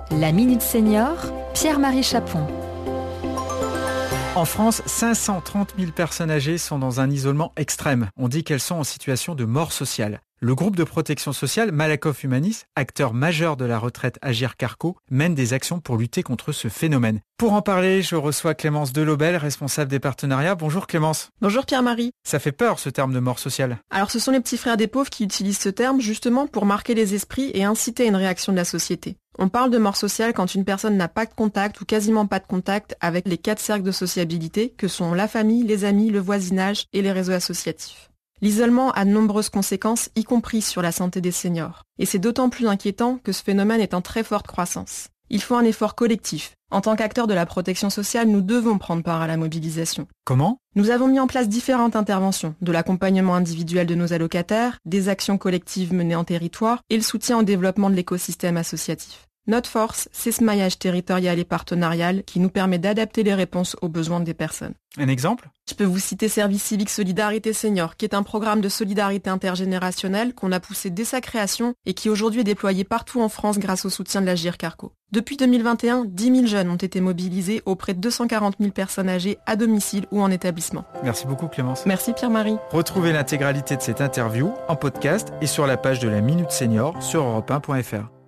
La Minute Senior, Pierre-Marie Chapon. En France, 530 000 personnes âgées sont dans un isolement extrême. On dit qu'elles sont en situation de mort sociale. Le groupe de protection sociale Malakoff Humanis, acteur majeur de la retraite Agir Carco, mène des actions pour lutter contre ce phénomène. Pour en parler, je reçois Clémence Delobel, responsable des partenariats. Bonjour Clémence. Bonjour Pierre-Marie. Ça fait peur ce terme de mort sociale. Alors ce sont les petits frères des pauvres qui utilisent ce terme justement pour marquer les esprits et inciter à une réaction de la société. On parle de mort sociale quand une personne n'a pas de contact ou quasiment pas de contact avec les 4 cercles de sociabilité que sont la famille, les amis, le voisinage et les réseaux associatifs. L'isolement a de nombreuses conséquences, y compris sur la santé des seniors. Et c'est d'autant plus inquiétant que ce phénomène est en très forte croissance. Il faut un effort collectif. En tant qu'acteurs de la protection sociale, nous devons prendre part à la mobilisation. Comment ? Nous avons mis en place différentes interventions, de l'accompagnement individuel de nos allocataires, des actions collectives menées en territoire et le soutien au développement de l'écosystème associatif. Notre force, c'est ce maillage territorial et partenarial qui nous permet d'adapter les réponses aux besoins des personnes. Un exemple ? Je peux vous citer Service Civique Solidarité Senior, qui est un programme de solidarité intergénérationnelle qu'on a poussé dès sa création et qui aujourd'hui est déployé partout en France grâce au soutien de l'Agir Carco. Depuis 2021, 10 000 jeunes ont été mobilisés auprès de 240 000 personnes âgées à domicile ou en établissement. Merci beaucoup Clémence. Merci Pierre-Marie. Retrouvez l'intégralité de cette interview en podcast et sur la page de la Minute Senior sur europe1.fr.